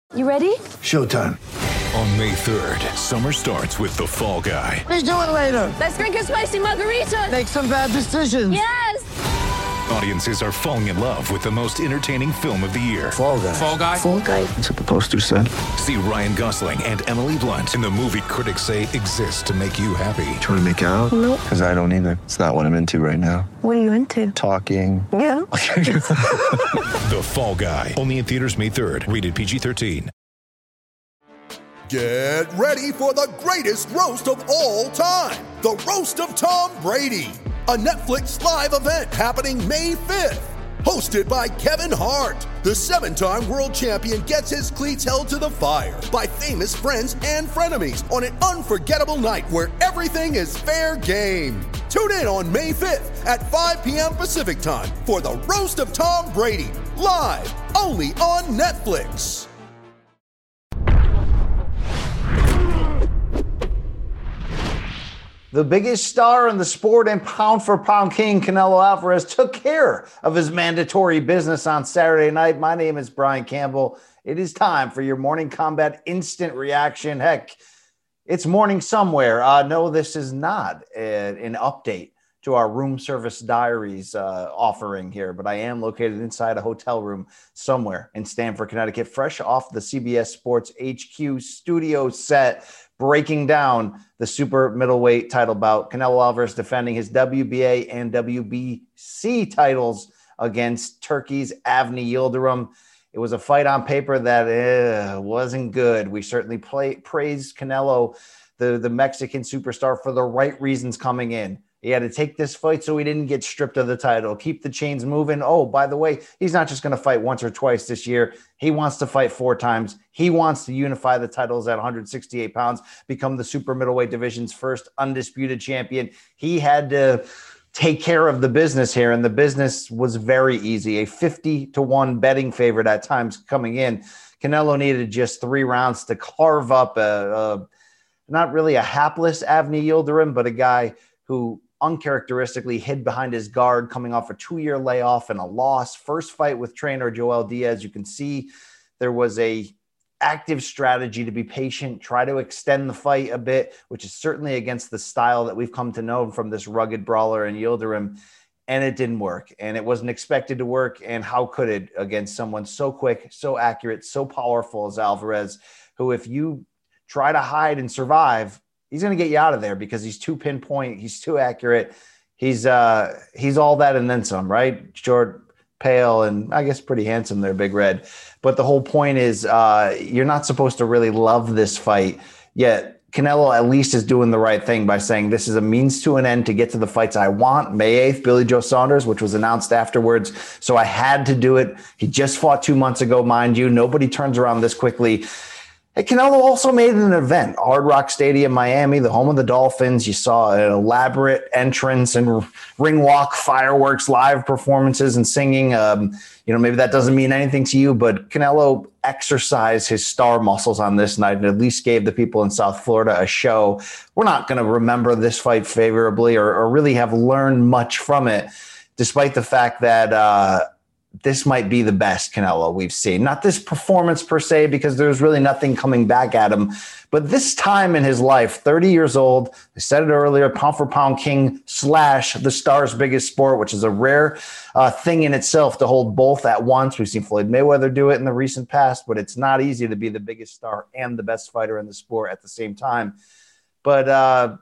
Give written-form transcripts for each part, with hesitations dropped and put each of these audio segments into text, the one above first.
You ready? Showtime. On May 3rd, summer starts with The Fall Guy. Let's do it later. Let's drink a spicy margarita. Make some bad decisions. Yes! Audiences are falling in love with the most entertaining film of the year. Fall Guy. Fall Guy? Fall guy. That's what the poster said. See Ryan Gosling and Emily Blunt in the movie critics say exists to make you happy. Trying to make it out? Nope. Because I don't either. It's not what I'm into right now. What are you into? Talking. Yeah. The Fall Guy. Only in theaters May 3rd. Rated PG-13. Get ready for the greatest roast of all time. The Roast of Tom Brady. A Netflix live event happening May 5th. Hosted by Kevin Hart. The 7-time world champion gets his cleats held to the fire by famous friends and frenemies on an unforgettable night where everything is fair game. Tune in on May 5th at 5 p.m. Pacific time for the Roast of Tom Brady. Live only on Netflix. The biggest star in the sport and pound-for-pound king, Canelo Alvarez, took care of his mandatory business on Saturday night. My name is Brian Campbell. It is time for your Morning Combat instant reaction. Heck, it's morning somewhere. No, this is not an update to our room service diaries offering here, but I am located inside a hotel room somewhere in Stamford, Connecticut, fresh off the CBS Sports HQ studio set, breaking down the super middleweight title bout. Canelo Alvarez defending his WBA and WBC titles against Turkey's Avni Yildirim. It was a fight on paper that wasn't good. We certainly praised Canelo, the Mexican superstar, for the right reasons coming in. He had to take this fight so he didn't get stripped of the title, keep the chains moving. Oh, by the way, he's not just going to fight once or twice this year. He wants to fight 4 times. He wants to unify the titles at 168 pounds, become the super middleweight division's first undisputed champion. He had to take care of the business here, and the business was very easy. A 50-1 betting favorite at times coming in. Canelo needed just 3 rounds to carve up not really a hapless Avni Yildirim, but a guy who uncharacteristically hid behind his guard, coming off a 2-year layoff and a loss. First fight with trainer Joel Diaz. You can see there was a active strategy to be patient, try to extend the fight a bit, which is certainly against the style that we've come to know from this rugged brawler in Yildirim. And it didn't work, and it wasn't expected to work. And how could it against someone so quick, so accurate, so powerful as Alvarez, who, if you try to hide and survive, he's going to get you out of there because he's too pinpoint. He's too accurate. He's all that and then some, right? Short, pale, and I guess pretty handsome there, Big Red. But the whole point is you're not supposed to really love this fight, yet Canelo at least is doing the right thing by saying this is a means to an end to get to the fights I want. May 8th, Billy Joe Saunders, which was announced afterwards. So I had to do it. He just fought 2 months ago, mind you. Nobody turns around this quickly. Hey, Canelo also made an event, Hard Rock Stadium, Miami, the home of the Dolphins. You saw an elaborate entrance and ring walk, fireworks, live performances, and singing. Maybe that doesn't mean anything to you, but Canelo exercised his star muscles on this night and at least gave the people in South Florida a show. We're not going to remember this fight favorably or really have learned much from it, despite the fact that this might be the best Canelo we've seen. Not this performance per se, because there's really nothing coming back at him, but this time in his life, 30 years old, I said it earlier, pound for pound king / the star's biggest sport, which is a rare thing in itself to hold both at once. We've seen Floyd Mayweather do it in the recent past, but it's not easy to be the biggest star and the best fighter in the sport at the same time. But,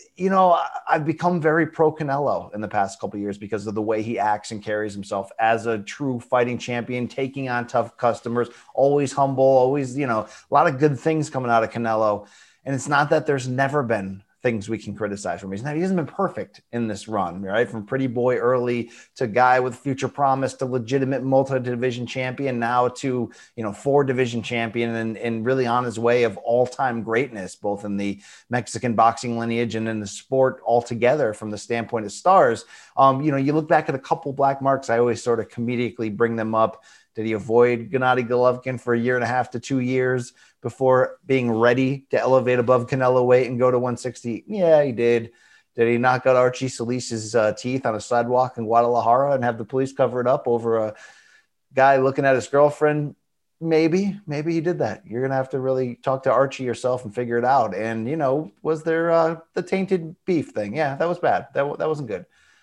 I've become very pro Canelo in the past couple of years because of the way he acts and carries himself as a true fighting champion, taking on tough customers, always humble, always, a lot of good things coming out of Canelo. And it's not that there's never been things we can criticize from him. He hasn't been perfect in this run, right? From pretty boy early to guy with future promise to legitimate multi-division champion, now to, 4-division champion and really on his way of all-time greatness, both in the Mexican boxing lineage and in the sport altogether from the standpoint of stars. You look back at a couple black marks, I always sort of comedically bring them up. Did he avoid Gennady Golovkin for 1.5 to 2 years before being ready to elevate above Canelo weight and go to 160? Yeah, he did. Did he knock out Archie Solis's teeth on a sidewalk in Guadalajara and have the police cover it up over a guy looking at his girlfriend? Maybe he did that. You're going to have to really talk to Archie yourself and figure it out. And, was there the tainted beef thing? Yeah, that was bad. That wasn't good.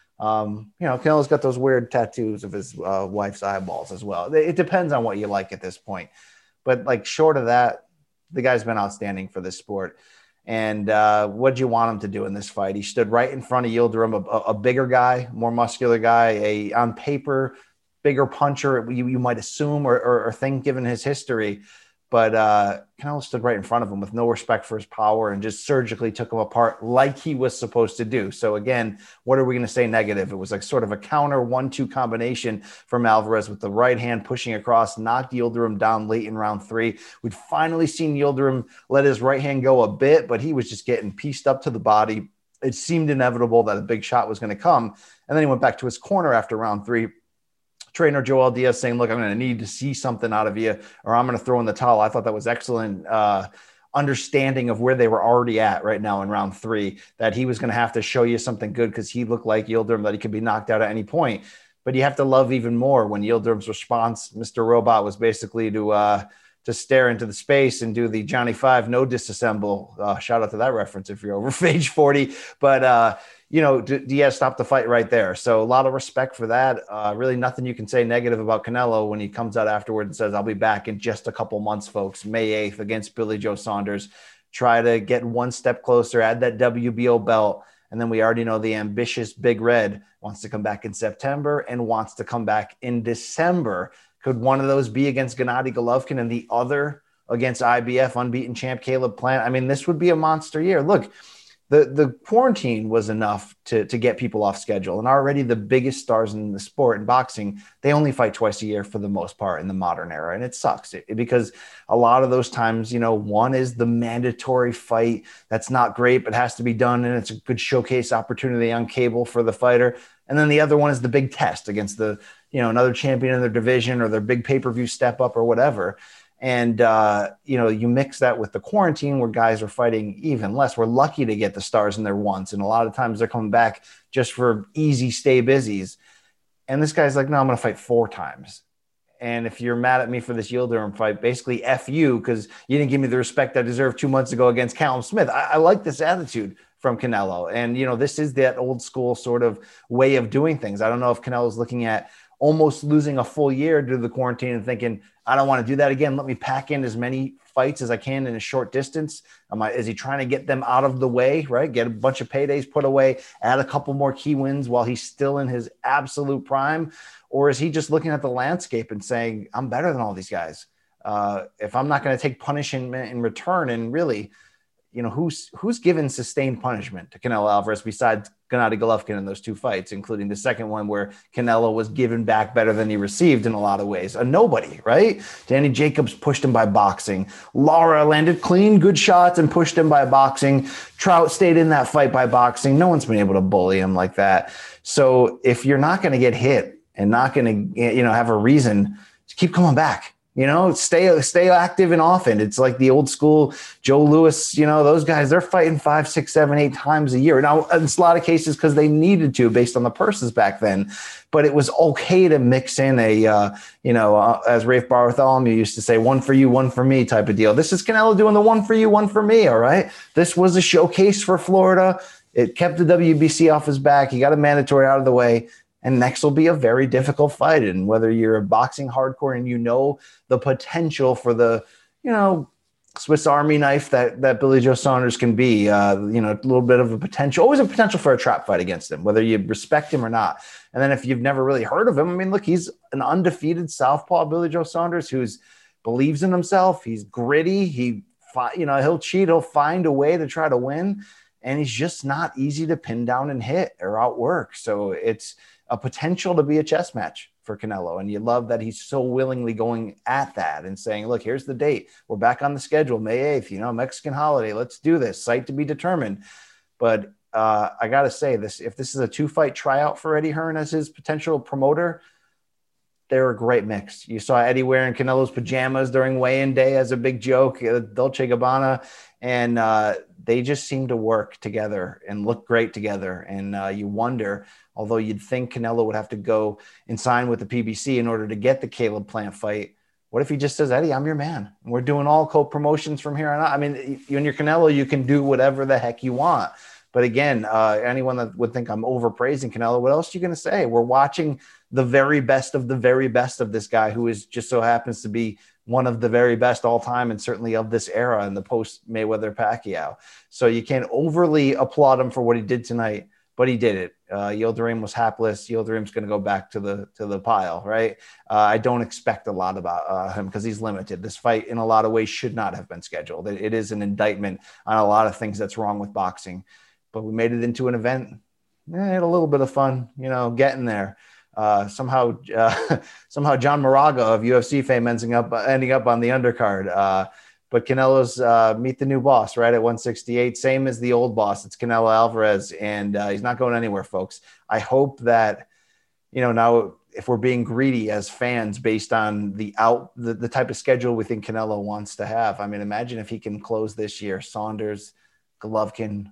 Canelo's got those weird tattoos of his wife's eyeballs as well. It depends on what you like at this point. But short of that, the guy's been outstanding for this sport. And what do you want him to do in this fight? He stood right in front of Yildirim, a bigger guy, more muscular guy, on paper, bigger puncher, you might assume or think given his history. But Canelo stood right in front of him with no respect for his power and just surgically took him apart like he was supposed to do. So again, what are we going to say negative? It was sort of a counter 1-2 combination from Alvarez with the right hand pushing across, knocked Yildirim down late in round 3. We'd finally seen Yildirim let his right hand go a bit, but he was just getting pieced up to the body. It seemed inevitable that a big shot was going to come. And then he went back to his corner after round 3. Trainer Joel Diaz saying, look, I'm going to need to see something out of you or I'm going to throw in the towel. I thought that was excellent understanding of where they were already at right now in round 3, that he was going to have to show you something good because he looked like Yildirim, that he could be knocked out at any point. But you have to love even more when Yildirim's response, Mr. Robot, was basically to stare into the space and do the Johnny 5 no disassemble. Shout out to that reference if you're over age 40. But, Diaz stopped the fight right there. So a lot of respect for that. Really nothing you can say negative about Canelo when he comes out afterward and says, I'll be back in just a couple months, folks. May 8th against Billy Joe Saunders. Try to get one step closer, add that WBO belt. And then we already know the ambitious Big Red wants to come back in September and wants to come back in December. Could one of those be against Gennady Golovkin and the other against IBF unbeaten champ Caleb Plant? I mean, this would be a monster year. Look, the quarantine was enough to get people off schedule. And already the biggest stars in the sport in boxing, they only fight twice a year for the most part in the modern era. And it sucks because a lot of those times, one is the mandatory fight that's not great, but has to be done. And it's a good showcase opportunity on cable for the fighter. And then the other one is the big test against another champion in their division or their big pay-per-view step up or whatever. And, you mix that with the quarantine where guys are fighting even less. We're lucky to get the stars in there once. And a lot of times they're coming back just for easy stay busies. And this guy's like, no, I'm going to fight 4 times. And if you're mad at me for this Yildirim fight, basically F you, because you didn't give me the respect I deserved 2 months ago against Callum Smith. I like this attitude from Canelo. And, this is that old school sort of way of doing things. I don't know if Canelo's looking at almost losing a full year due to the quarantine and thinking, I don't want to do that again. Let me pack in as many fights as I can in a short distance. Is he trying to get them out of the way, right? Get a bunch of paydays put away, add a couple more key wins while he's still in his absolute prime? Or is he just looking at the landscape and saying, I'm better than all these guys? If I'm not going to take punishment in return, and really, who's given sustained punishment to Canelo Alvarez besides Gennady Golovkin in those 2 fights, including the second one where Canelo was given back better than he received in a lot of ways? A nobody, right? Danny Jacobs pushed him by boxing. Lara landed clean, good shots and pushed him by boxing. Trout stayed in that fight by boxing. No one's been able to bully him like that. So if you're not going to get hit and not going to, have a reason, just keep coming back. Stay active and often. It's like the old school Joe Louis, those guys, they're fighting 5, 6, 7, 8 times a year. Now, it's a lot of cases because they needed to based on the purses back then, but it was okay to mix in as Rafe Bartholomew used to say, 1 for you, 1 for me type of deal. This is Canelo doing the 1 for you, 1 for me. All right. This was a showcase for Florida. It kept the WBC off his back. He got a mandatory out of the way. And next will be a very difficult fight. And whether you're a boxing hardcore and the potential for the, Swiss Army knife that Billy Joe Saunders can be, a little bit of a potential, always a potential for a trap fight against him, whether you respect him or not. And then if you've never really heard of him, look, he's an undefeated southpaw, Billy Joe Saunders, who's believes in himself. He's gritty. He'll cheat. He'll find a way to try to win. And he's just not easy to pin down and hit or outwork. So it's a potential to be a chess match for Canelo. And you love that he's so willingly going at that and saying, look, here's the date. We're back on the schedule, May 8th, Mexican holiday. Let's do this. Site to be determined. But I got to say this, if this is a 2-fight tryout for Eddie Hearn as his potential promoter, they're a great mix. You saw Eddie wearing Canelo's pajamas during weigh-in day as a big joke, Dolce Gabbana, and they just seem to work together and look great together. And you wonder, although you'd think Canelo would have to go and sign with the PBC in order to get the Caleb Plant fight, What if he just says, Eddie, I'm your man. And we're doing all co-promotions from here on out. I mean, you and your Canelo, you can do whatever the heck you want. But again, anyone that would think I'm overpraising Canelo, what else are you going to say? We're watching the very best of the very best of this guy who is just so happens to be one of the very best all time and certainly of this era in the post Mayweather Pacquiao. So you can't overly applaud him for what he did tonight, but he did it. Yildirim was hapless. Yildirim's going to go back to the pile, right? I don't expect a lot about him because he's limited. This fight in a lot of ways should not have been scheduled. It is an indictment on a lot of things that's wrong with boxing, but we made it into an event. Had a little bit of fun, getting there. Somehow John Moraga of UFC fame ending up on the undercard. But Canelo's meet the new boss right at 168, same as the old boss. It's Canelo Alvarez, and he's not going anywhere, folks. I hope that, now if we're being greedy as fans based on the type of schedule we think Canelo wants to have. I mean, imagine if he can close this year, Saunders, Golovkin,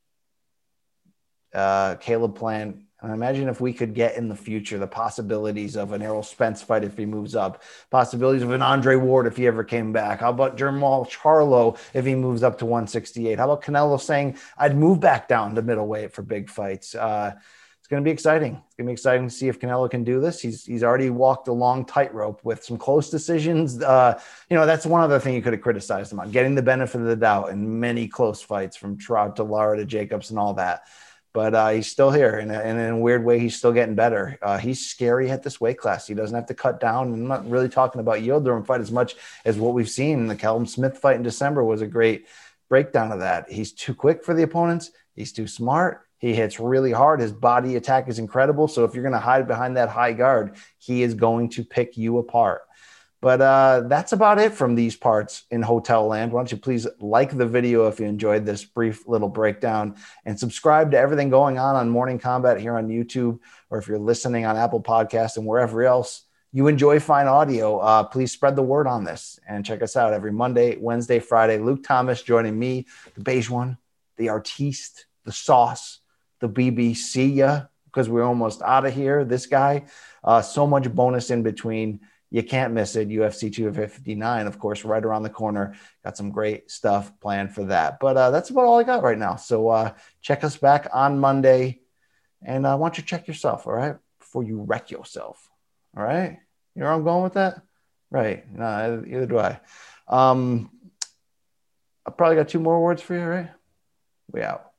Caleb Plant. And imagine if we could get in the future the possibilities of an Errol Spence fight if he moves up, possibilities of an Andre Ward if he ever came back. How about Jermall Charlo if he moves up to 168? How about Canelo saying, I'd move back down to middleweight for big fights? It's going to be exciting. It's going to be exciting to see if Canelo can do this. He's already walked a long tightrope with some close decisions. That's one other thing you could have criticized him on, getting the benefit of the doubt in many close fights from Trout to Lara to Jacobs and all that. But he's still here, and in a weird way, he's still getting better. He's scary at this weight class. He doesn't have to cut down. I'm not really talking about Yildirim fight as much as what we've seen. The Callum Smith fight in December was a great breakdown of that. He's too quick for the opponents. He's too smart. He hits really hard. His body attack is incredible. So if you're going to hide behind that high guard, he is going to pick you apart. But that's about it from these parts in Hotel Land. Why don't you please like the video if you enjoyed this brief little breakdown, and subscribe to everything going on Morning Combat here on YouTube, or if you're listening on Apple Podcasts and wherever else you enjoy fine audio, please spread the word on this and check us out every Monday, Wednesday, Friday. Luke Thomas joining me, the beige one, the artiste, the sauce, the BBC, because we're almost out of here. This guy, so much bonus in between. You can't miss it. UFC 259, of course, right around the corner. Got some great stuff planned for that. But that's about all I got right now. So check us back on Monday. And why don't you check yourself, all right, before you wreck yourself, all right? You know where I'm going with that? Right. No, either do I. I probably got 2 more words for you, right? We out.